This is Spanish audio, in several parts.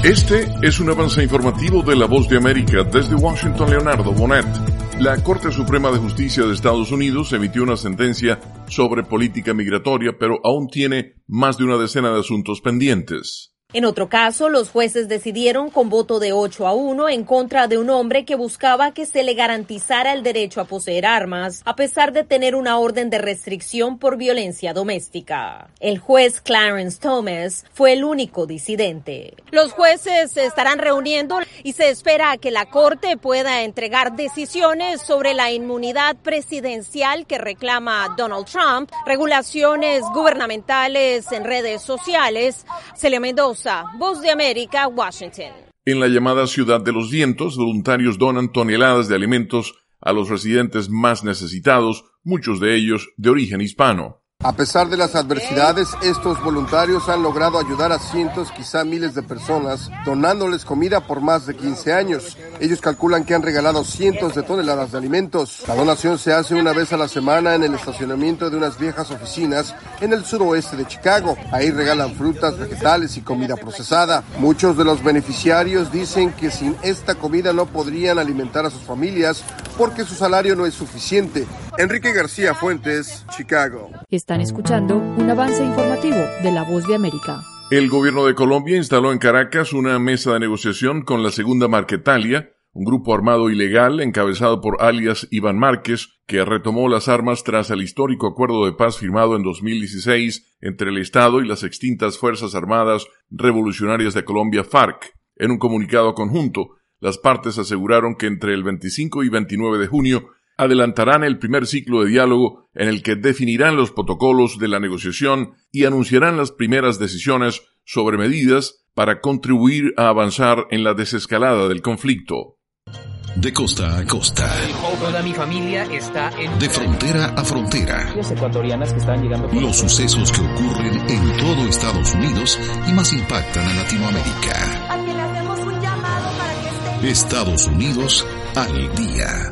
Este es un avance informativo de La Voz de América. Desde Washington, Leonardo Bonet. La Corte Suprema de Justicia de Estados Unidos emitió una sentencia sobre política migratoria, pero aún tiene más de una decena de asuntos pendientes. En otro caso, los jueces decidieron con voto de 8-1 en contra de un hombre que buscaba que se le garantizara el derecho a poseer armas, a pesar de tener una orden de restricción por violencia doméstica. El juez Clarence Thomas fue el único disidente. Los jueces se estarán reuniendo y se espera que la Corte pueda entregar decisiones sobre la inmunidad presidencial que reclama Donald Trump, regulaciones gubernamentales en redes sociales. Celia Mendoza, Voz de América, Washington. En la llamada Ciudad de los Vientos, voluntarios donan toneladas de alimentos a los residentes más necesitados, muchos de ellos de origen hispano. A pesar de las adversidades, estos voluntarios han logrado ayudar a cientos, quizá miles de personas, donándoles comida por más de 15 años. Ellos calculan que han regalado cientos de toneladas de alimentos. La donación se hace una vez a la semana en el estacionamiento de unas viejas oficinas en el suroeste de Chicago. Ahí regalan frutas, vegetales y comida procesada. Muchos de los beneficiarios dicen que sin esta comida no podrían alimentar a sus familias porque su salario no es suficiente. Enrique García Fuentes, Chicago. Están escuchando un avance informativo de La Voz de América. El gobierno de Colombia instaló en Caracas una mesa de negociación con la Segunda Marquetalia, un grupo armado ilegal encabezado por alias Iván Márquez, que retomó las armas tras el histórico acuerdo de paz firmado en 2016 entre el Estado y las extintas Fuerzas Armadas Revolucionarias de Colombia, FARC. En un comunicado conjunto, las partes aseguraron que entre el 25 y 29 de junio adelantarán el primer ciclo de diálogo en el que definirán los protocolos de la negociación y anunciarán las primeras decisiones sobre medidas para contribuir a avanzar en la desescalada del conflicto. De costa a costa. Toda mi familia está en... De frontera a frontera. Las ecuatorianas que están llegando... Los sucesos que ocurren en todo Estados Unidos y más impactan a Latinoamérica. A quien le hacemos un llamado para que esté... Estados Unidos al día.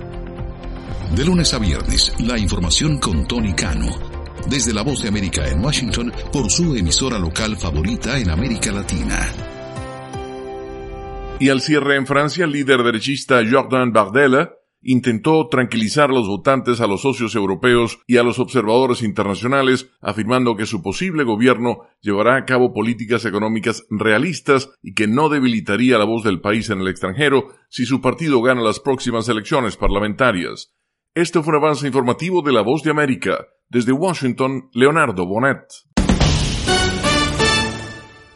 De lunes a viernes, la información con Tony Cano. Desde La Voz de América en Washington, por su emisora local favorita en América Latina. Y al cierre en Francia, el líder derechista Jordan Bardella intentó tranquilizar a los votantes, a los socios europeos y a los observadores internacionales, afirmando que su posible gobierno llevará a cabo políticas económicas realistas y que no debilitaría la voz del país en el extranjero si su partido gana las próximas elecciones parlamentarias. Este fue un avance informativo de La Voz de América. Desde Washington, Leonardo Bonet.